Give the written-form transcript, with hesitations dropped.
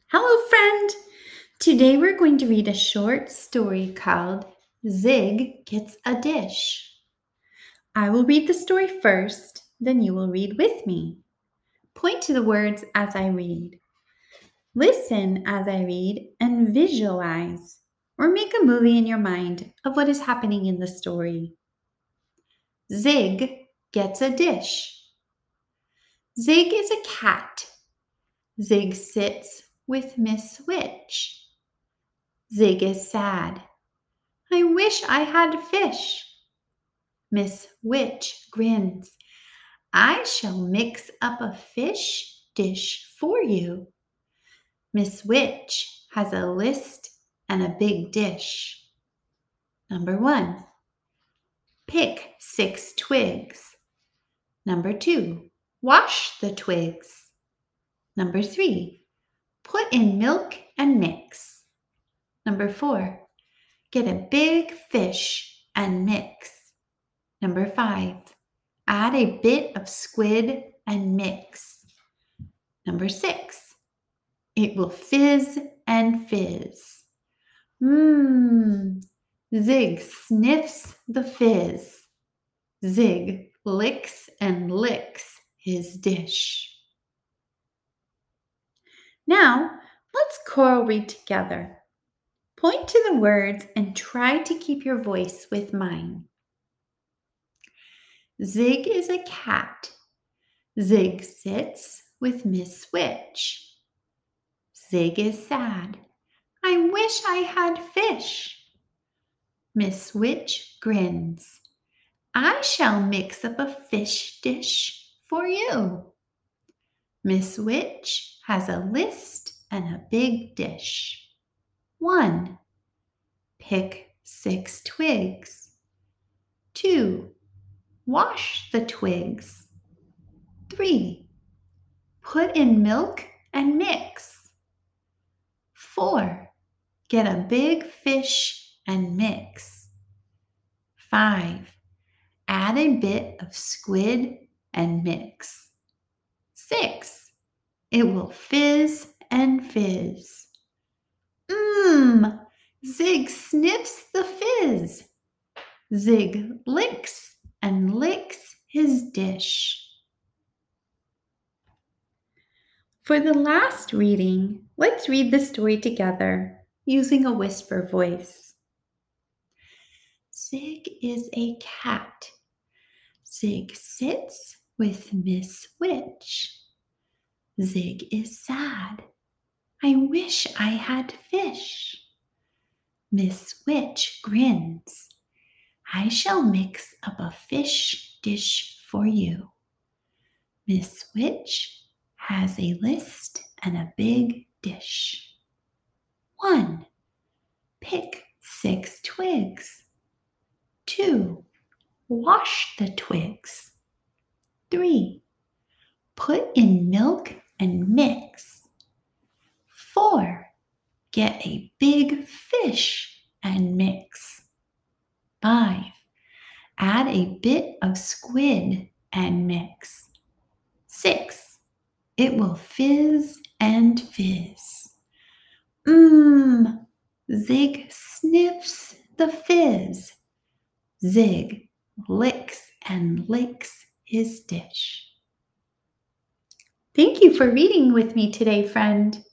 Hello, friend! Today we're going to read a short story called Zig Gets a Dish. I will read the story first, then you will read with me. Point to the words as I read. Listen as I read and visualize, or make a movie in your mind of what is happening in the story. Zig gets a dish. Zig is a cat. Zig sits with Miss Witch. Zig is sad. I wish I had fish. Miss Witch grins. I shall mix up a fish dish for you. Miss Witch has a list and a big dish. Number 1, pick 6 twigs. Number 2, wash the twigs. Number 3, put in milk and mix. Number 4, get a big fish and mix. Number 5, add a bit of squid and mix. Number 6, it will fizz and fizz. Zig sniffs the fizz. Zig licks and licks his dish. Now, let's choral read together. Point to the words and try to keep your voice with mine. Zig is a cat. Zig sits with Miss Witch. Zig is sad. I wish I had fish. Miss Witch grins. I shall mix up a fish dish for you. Miss Witch has a list and a big dish. 1, pick 6 twigs. 2, wash the twigs. 3, put in milk and mix. 4, get a big fish and mix. 5, add a bit of squid and mix. 6, it will fizz and fizz. Zig sniffs the fizz. Zig licks and licks his dish. For the last reading, let's read the story together using a whisper voice. Zig is a cat. Zig sits with Miss Witch. Zig is sad. I wish I had fish. Miss Witch grins. I shall mix up a fish dish for you. Miss Witch has a list and a big dish. 1, pick 6 twigs. 2, wash the twigs. 3, put in milk and mix. 4, get a big fish and mix. 5, add a bit of squid and mix. 6, it will fizz and fizz. Zig sniffs the fizz. Zig licks and licks his dish. Thank you for reading with me today, friend.